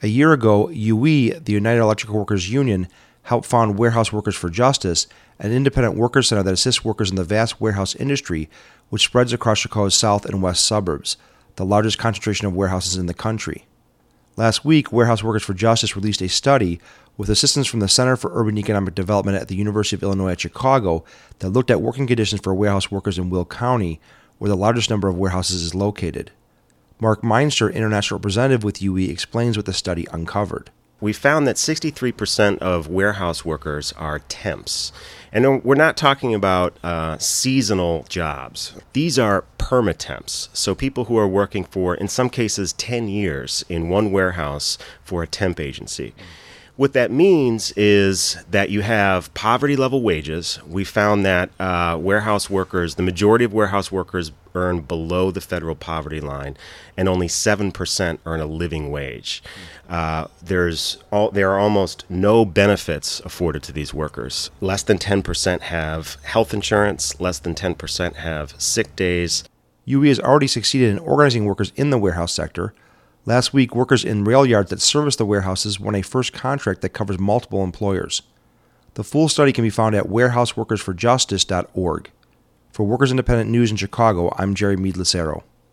A year ago, UE, the United Electrical Workers Union, helped found Warehouse Workers for Justice, an independent workers center that assists workers in the vast warehouse industry, which spreads across Chicago's south and west suburbs, the largest concentration of warehouses in the country. Last week, Warehouse Workers for Justice released a study with assistance from the Center for Urban Economic Development at the University of Illinois at Chicago that looked at working conditions for warehouse workers in Will County, where the largest number of warehouses is located. Mark Meinster, international representative with UE, explains what the study uncovered. We found that 63% of warehouse workers are temps. And we're not talking about seasonal jobs. These are permatemps, so people who are working for, in some cases, 10 years in one warehouse for a temp agency. What that means is that you have poverty-level wages. We found that warehouse workers, the majority of warehouse workers earn below the federal poverty line, and only 7% earn a living wage. There are almost no benefits afforded to these workers. Less than 10% have health insurance. Less than 10% have sick days. UE has already succeeded in organizing workers in the warehouse sector. Last week, workers in rail yards that service the warehouses won a first contract that covers multiple employers. The full study can be found at warehouseworkersforjustice.org. For Workers Independent News in Chicago, I'm Jerry Meade-Lucero.